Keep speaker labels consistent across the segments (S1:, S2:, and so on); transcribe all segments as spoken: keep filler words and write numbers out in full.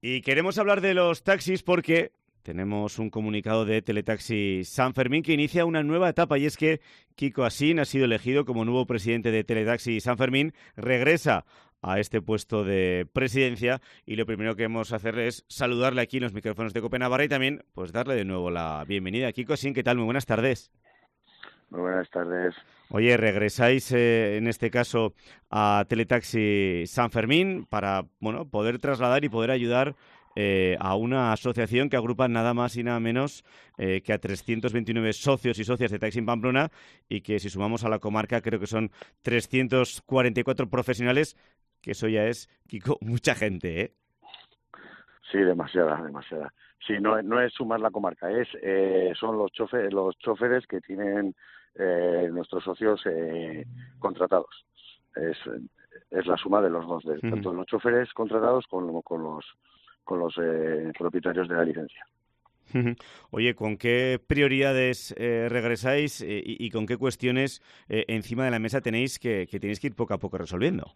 S1: Y queremos hablar de los taxis porque tenemos un comunicado de Teletaxi San Fermín que inicia una nueva etapa, y es que Kiko Asín ha sido elegido como nuevo presidente de Teletaxi San Fermín, regresa a este puesto de presidencia y lo primero que vamos a hacer es saludarle aquí en los micrófonos de Copenavarra y también pues darle de nuevo la bienvenida a Kiko Asín. ¿Qué tal? Muy buenas tardes.
S2: Muy buenas tardes.
S1: Oye, regresáis eh, en este caso a Teletaxi San Fermín para bueno poder trasladar y poder ayudar eh, a una asociación que agrupa nada más y nada menos eh, que a trescientos veintinueve socios y socias de Taxi en Pamplona, y que si sumamos a la comarca creo que son trescientos cuarenta y cuatro profesionales, que eso ya es, Kiko, mucha gente, ¿eh?
S2: Sí, demasiada, demasiada. Sí, no, no es sumar la comarca, es eh, son los choferes, los choferes que tienen eh, nuestros socios eh, contratados. Es, es la suma de los dos, de, tanto los choferes contratados como con los con los eh, propietarios de la licencia.
S1: Oye, ¿con qué prioridades eh, regresáis eh, y, y con qué cuestiones eh, encima de la mesa tenéis que, que tenéis que ir poco a poco resolviendo?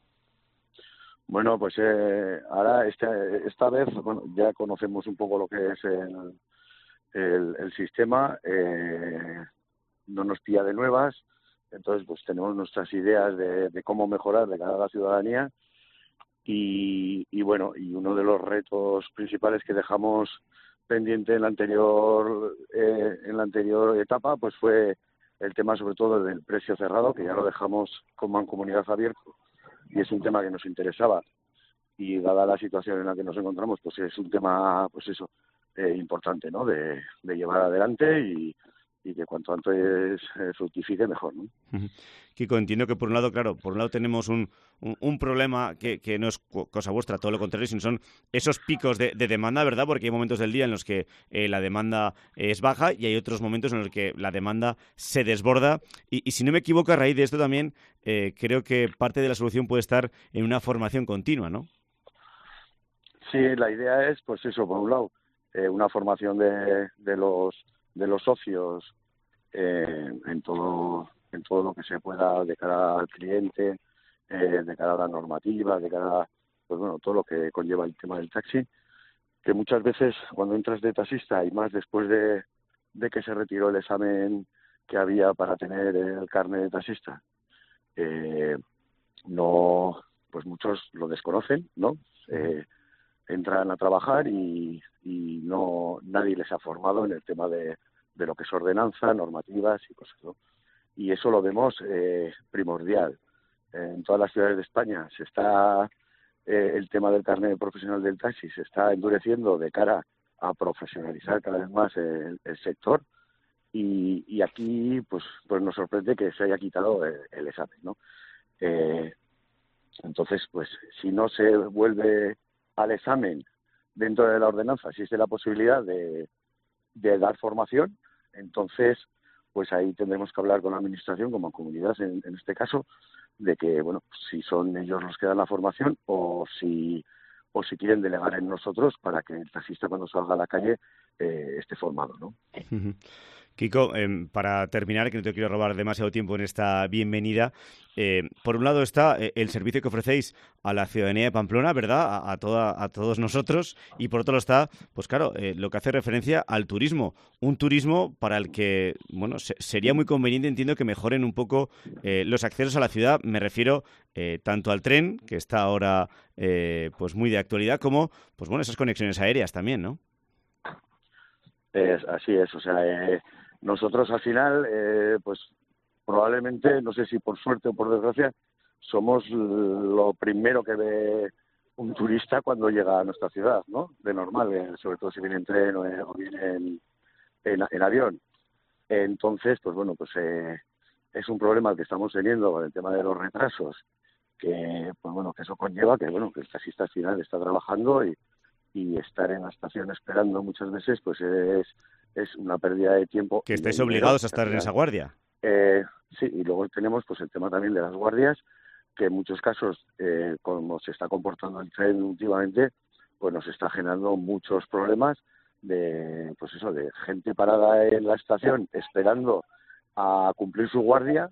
S2: Bueno, pues eh, ahora esta, esta vez bueno, ya conocemos un poco lo que es el, el, el sistema, eh, no nos pilla de nuevas, entonces pues tenemos nuestras ideas de, de cómo mejorar de cara a la ciudadanía y, y bueno, y uno de los retos principales que dejamos pendiente en la anterior eh, en la anterior etapa pues fue el tema sobre todo del precio cerrado, que ya lo dejamos como en comunidad abierta, y es un tema que nos interesaba, y dada la situación en la que nos encontramos pues es un tema pues eso eh, importante, ¿no? de, de llevar adelante y, y que cuanto antes eh, fructifique mejor, ¿no?
S1: Kiko, entiendo que por un lado, claro, por un lado tenemos un, un, un problema que, que no es cosa vuestra, todo lo contrario, sino son esos picos de, de demanda, ¿verdad? Porque hay momentos del día en los que eh, la demanda es baja y hay otros momentos en los que la demanda se desborda. Y, y si no me equivoco, a raíz de esto también eh, creo que parte de la solución puede estar en una formación continua, ¿no?
S2: Sí, la idea es, pues eso, por un lado, eh, una formación de, de los de los socios eh, en todo en todo lo que se pueda de cara al cliente, eh, de cara a la normativa, de cara a, pues bueno, todo lo que conlleva el tema del taxi, que muchas veces cuando entras de taxista y más después de, de que se retiró el examen que había para tener el carnet de taxista, eh, no, pues muchos lo desconocen, ¿no? Eh, entran a trabajar y, y no nadie les ha formado en el tema de, de lo que es ordenanza, normativas y cosas, ¿no? Y eso lo vemos eh, primordial. En todas las ciudades de España se está eh, el tema del carnet profesional del taxi se está endureciendo de cara a profesionalizar cada vez más el, el sector, y, y aquí pues pues nos sorprende que se haya quitado el, el examen, ¿no? Eh, entonces, pues si no se vuelve al examen dentro de la ordenanza, existe la posibilidad de, de dar formación, entonces pues ahí tendremos que hablar con la administración como comunidad en, en este caso, de que bueno, si son ellos los que dan la formación o si o si quieren delegar en nosotros para que el taxista cuando salga a la calle eh, esté formado, ¿no?
S1: Kiko, eh, para terminar, que no te quiero robar demasiado tiempo en esta bienvenida, eh, por un lado está eh, el servicio que ofrecéis a la ciudadanía de Pamplona, ¿verdad? A, a, toda, a todos nosotros, y por otro lado está, pues claro, eh, lo que hace referencia al turismo, un turismo para el que, bueno, se, sería muy conveniente, entiendo, que mejoren un poco eh, los accesos a la ciudad. Me refiero eh, tanto al tren, que está ahora eh, pues muy de actualidad, como, pues bueno, esas conexiones aéreas también, ¿no?
S2: Es, así es, o sea, eh, nosotros al final, eh, pues probablemente, no sé si por suerte o por desgracia, somos lo primero que ve un turista cuando llega a nuestra ciudad, ¿no? De normal, eh, sobre todo si viene en tren o, eh, o viene en, en, en avión. Entonces, pues bueno, pues eh, es un problema que estamos teniendo con el tema de los retrasos, que pues bueno, que eso conlleva que bueno, que el taxista al final está trabajando y y estar en la estación esperando muchas veces pues es, es una pérdida de tiempo
S1: Que
S2: y de
S1: estáis
S2: dinero.
S1: obligados a estar en esa guardia.
S2: Eh, sí, y luego tenemos pues el tema también de las guardias, que en muchos casos, eh, como se está comportando el tren últimamente, pues nos está generando muchos problemas de, pues eso, de gente parada en la estación esperando a cumplir su guardia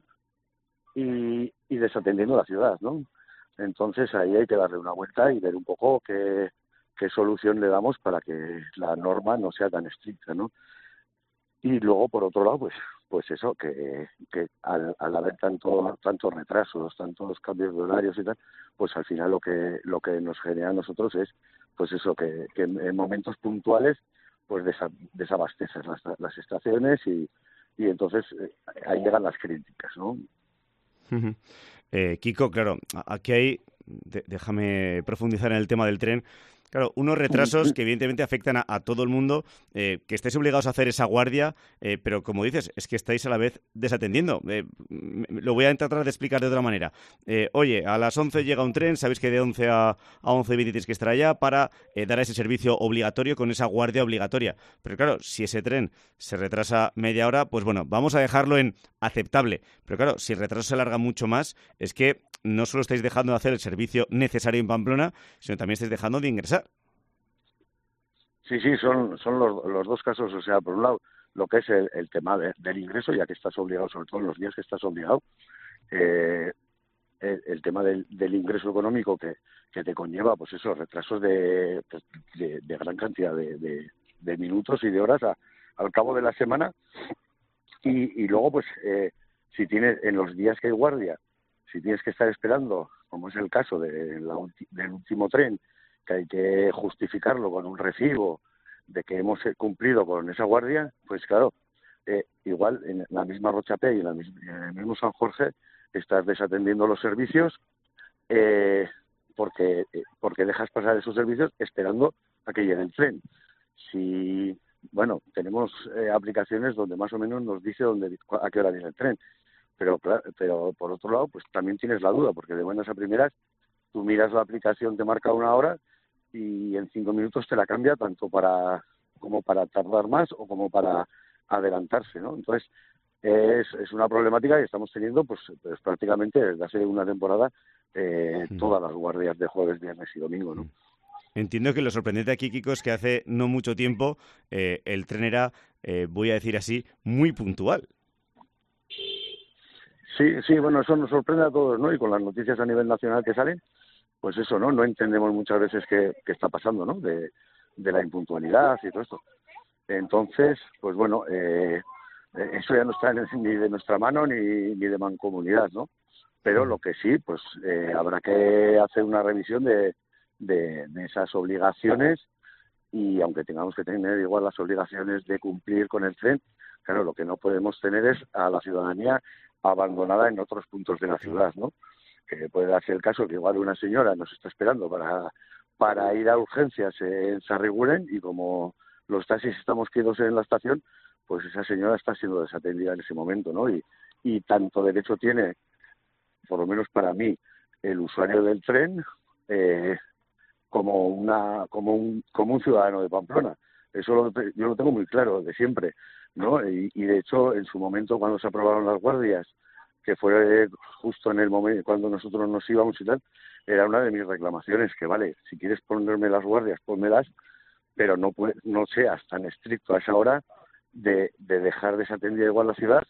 S2: y, y desatendiendo la ciudad, ¿no? Entonces ahí hay que darle una vuelta y ver un poco qué qué solución le damos para que la norma no sea tan estricta, ¿no? Y luego, por otro lado, pues pues eso, que, que al, al haber tanto, tantos retrasos, tantos cambios de horarios y tal, pues al final lo que lo que nos genera a nosotros es, pues eso, que, que en momentos puntuales pues desa, desabasteces las, las estaciones y, y entonces eh, ahí llegan las críticas, ¿no?
S1: eh, Kiko, claro, aquí hay, de, déjame profundizar en el tema del tren. Claro, unos retrasos que evidentemente afectan a, a todo el mundo, eh, que estáis obligados a hacer esa guardia, eh, pero como dices, es que estáis a la vez desatendiendo. Eh, lo voy a tratar de explicar de otra manera. Eh, oye, a las once llega un tren, sabéis que de once a once y veinte tienes que estar allá para eh, dar ese servicio obligatorio con esa guardia obligatoria. Pero claro, si ese tren se retrasa media hora, pues bueno, vamos a dejarlo en aceptable. Pero claro, si el retraso se alarga mucho más, es que no solo estáis dejando de hacer el servicio necesario en Pamplona, sino también estáis dejando de ingresar.
S2: Sí, sí, son, son los, los dos casos. O sea, por un lado, lo que es el, el tema de, del ingreso, ya que estás obligado, sobre todo en los días que estás obligado, eh, el, el tema del, del ingreso económico que, que te conlleva, pues esos retrasos de, de, de gran cantidad de, de, de minutos y de horas a, al cabo de la semana. Y, y luego, pues, eh, si tienes, en los días que hay guardia, si tienes que estar esperando, como es el caso de la ulti, del último tren, que hay que justificarlo con un recibo de que hemos cumplido con esa guardia, pues claro, eh, igual en la misma Rochapé y en, la misma, en el mismo San Jorge estás desatendiendo los servicios eh, porque eh, porque dejas pasar esos servicios esperando a que llegue el tren. Si, bueno, tenemos eh, aplicaciones donde más o menos nos dice dónde, a qué hora viene el tren, pero claro, pero por otro lado, pues también tienes la duda, porque de buenas a primeras tú miras la aplicación, te marca una hora y en cinco minutos te la cambia tanto para como para tardar más o como para adelantarse, ¿no? Entonces es, es una problemática que estamos teniendo pues, pues prácticamente desde hace una temporada eh, mm. todas las guardias de jueves, viernes y domingo, ¿no?
S1: Entiendo que lo sorprendente aquí, Kiko, es que hace no mucho tiempo eh, el tren era, eh, voy a decir así, muy puntual.
S2: Sí, sí, bueno, eso nos sorprende a todos, ¿no? Y con las noticias a nivel nacional que salen, pues eso, ¿no? No entendemos muchas veces qué, qué está pasando, ¿no? De, de la impuntualidad y todo esto. Entonces, pues bueno, eh, eso ya no está ni de nuestra mano ni, ni de mancomunidad, ¿no? Pero lo que sí, pues eh, habrá que hacer una revisión de, de, de esas obligaciones y aunque tengamos que tener igual las obligaciones de cumplir con el tren, claro, lo que no podemos tener es a la ciudadanía abandonada en otros puntos de la ciudad, ¿no? Que puede darse el caso que igual una señora nos está esperando para, para ir a urgencias en Sarriguren y como los taxis estamos quietos en la estación, pues esa señora está siendo desatendida en ese momento, ¿no? Y, y tanto derecho tiene, por lo menos para mí, el usuario del tren, eh, como una como un como un ciudadano de Pamplona. Eso lo, yo lo tengo muy claro de siempre, ¿no? Y, y de hecho, en su momento, cuando se aprobaron las guardias, que fue justo en el momento cuando nosotros nos íbamos y tal, era una de mis reclamaciones, que vale, si quieres ponerme las guardias, pónmelas, pero no puede, no seas tan estricto a esa hora de, de dejar desatendida igual la ciudad.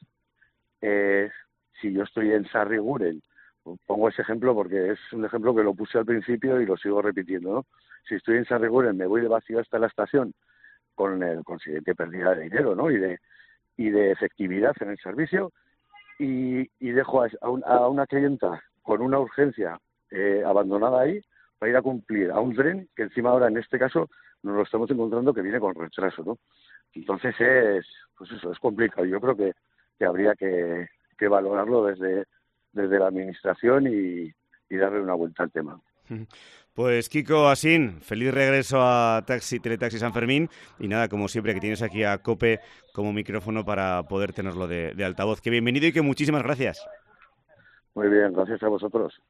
S2: Eh, si yo estoy en Sarriguren, pongo ese ejemplo porque es un ejemplo que lo puse al principio y lo sigo repitiendo, ¿no? Si estoy en Sarriguren, me voy de vacío hasta la estación con el consiguiente pérdida de dinero, ¿no? Y de y de efectividad en el servicio y, y dejo a, a, un, a una clienta con una urgencia eh, abandonada ahí para ir a cumplir a un tren que encima ahora en este caso nos lo estamos encontrando que viene con retraso, ¿no? Entonces es, pues eso, es complicado. Yo creo que, que habría que, que valorarlo desde, desde la administración y, y darle una vuelta al tema.
S1: Pues Kiko Asín, feliz regreso a Taxi Teletaxi San Fermín y nada, como siempre que tienes aquí a COPE como micrófono para poder tenerlo de, de altavoz. Que bienvenido y que muchísimas gracias.
S2: Muy bien, gracias a vosotros.